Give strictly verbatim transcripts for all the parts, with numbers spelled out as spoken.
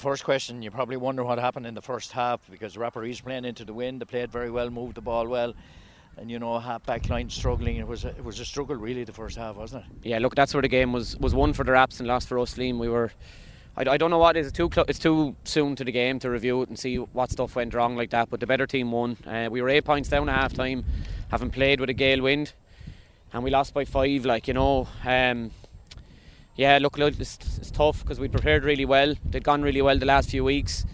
first question, you probably wonder what happened in the first half, because the Rapparees playing into the wind. They played very well, moved the ball well, and you know, half back line struggling. It was a, it was a struggle really the first half, wasn't it? Yeah, look, that's where the game was was won for the Raps and lost for us, Liam. We were, I, I don't know what it is. It's too cl- it's too soon to the game to review it and see what stuff went wrong like that. But the better team won. Uh, we were eight points down at half time, having played with a gale wind, and we lost by five. Like, you know. Um, Yeah, look, look it's, it's tough because we prepared really well. They'd gone really well the last few weeks.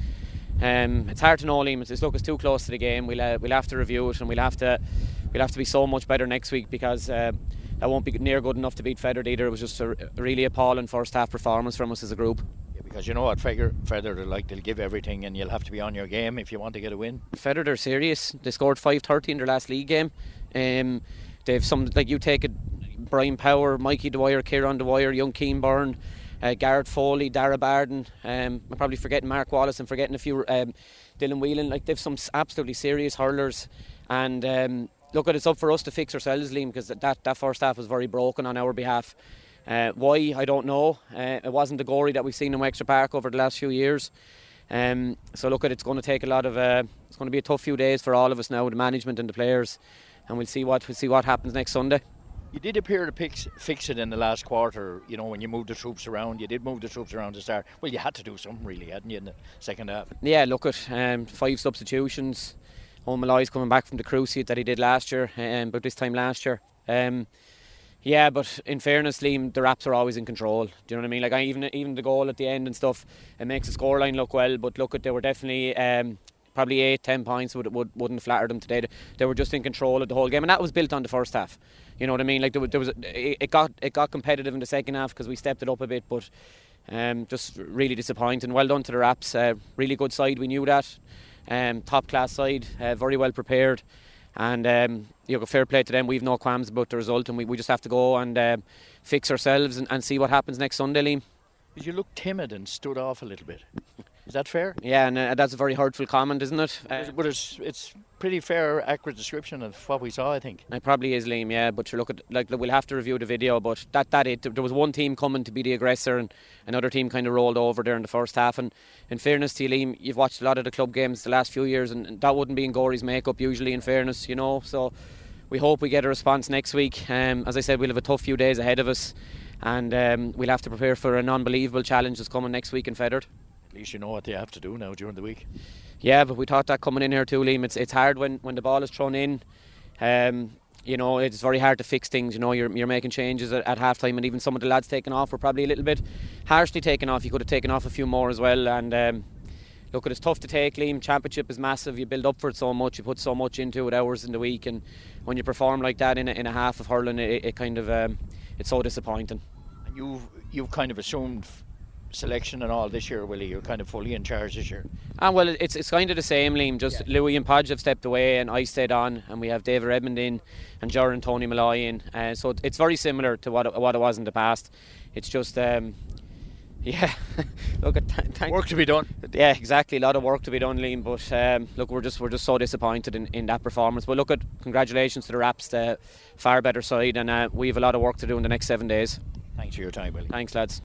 Um, it's hard to know, Liam. It's, look, it's too close to the game. We'll uh, we'll have to review it, and we'll have to we'll have to be so much better next week, because uh, that won't be near good enough to beat Feathered either. It was just a really appalling first half performance from us as a group. Yeah, because you know what, Feather, Feather, like, they'll give everything, and you'll have to be on your game if you want to get a win. Feathered are serious. They scored five thirty in their last league game. Um, they've some, like, you take it. Brian Power, Mikey Dwyer, Kieran Dwyer, young Keenburn, uh, Garrett Foley, Dara Barden. Um, I'm probably forgetting Mark Wallace and forgetting a few. Um, Dylan Whelan. Like, they've some absolutely serious hurlers, and um, look, it's up for us to fix ourselves, Liam, because that that first half was very broken on our behalf. Uh, why, I don't know. Uh, it wasn't the gory that we've seen in Wexford Park over the last few years. Um, so look, it's going to take a lot of. Uh, it's going to be a tough few days for all of us now, the management and the players, and we'll see what we'll see what happens next Sunday. You did appear to fix, fix it in the last quarter, you know, when you moved the troops around. You did move the troops around to start. Well, you had to do something really, hadn't you, in the second half? Yeah, look at um, five substitutions. Owen Malloy's coming back from the cruciate that he did last year, um, but this time last year. Um, yeah, but in fairness, Liam, the Raps are always in control. Do you know what I mean? Like, I, even even the goal at the end and stuff, it makes the scoreline look well, but look at, they were definitely... Um, probably eight, ten points would, would, wouldn't flatter them today. They were just in control of the whole game, and that was built on the first half. You know what I mean? Like, there was, there was it got it got competitive in the second half because we stepped it up a bit, but um, just really disappointing. Well done to the Raps. Uh, really good side, we knew that. Um, top class side, uh, very well prepared, and um, you know, fair play to them. We've no qualms about the result, and we, we just have to go and um, fix ourselves and, and see what happens next Sunday, Liam. You looked timid and stood off a little bit. Is that fair? Yeah, and uh, that's a very hurtful comment, isn't it? Uh, but it's it's pretty fair, accurate description of what we saw, I think. It probably is, Liam. Yeah, but you look at, like, we'll have to review the video. But that that it there was one team coming to be the aggressor, and another team kind of rolled over there in the first half. And in fairness to you, Liam, you've watched a lot of the club games the last few years, and, and that wouldn't be in Gory's makeup usually. In fairness, you know, so we hope we get a response next week. Um, as I said, we'll have a tough few days ahead of us, and um, we'll have to prepare for an unbelievable challenge that's coming next week in Feathered. At least you know what they have to do now during the week. Yeah, but we thought that coming in here too, Liam. It's it's hard when, when the ball is thrown in. Um, you know, it's very hard to fix things. You know, you're you're making changes at, at half time, and even some of the lads taking off were probably a little bit harshly taken off. You could have taken off a few more as well. And um, look, it's tough to take, Liam. Championship is massive. You build up for it so much. You put so much into it, hours in the week, and when you perform like that in a, in a half of hurling, it, it kind of um, it's so disappointing. And you've you've kind of assumed selection and all this year, Willie. You're kind of fully in charge this year. Ah, well, it's it's kind of the same, Liam. Just yeah. Louis and Podge have stepped away, and I stayed on, and we have David Redmond in, and Jar and Tony Malloy in. Uh, so it's very similar to what it, what it was in the past. It's just, um, yeah, look, at th- thank work to be done. Yeah, exactly. A lot of work to be done, Liam. But um, look, we're just we're just so disappointed in, in that performance. But look, at congratulations to the Raps, the far better side, and uh, we have a lot of work to do in the next seven days. Thanks for your time, Willie. Thanks, lads.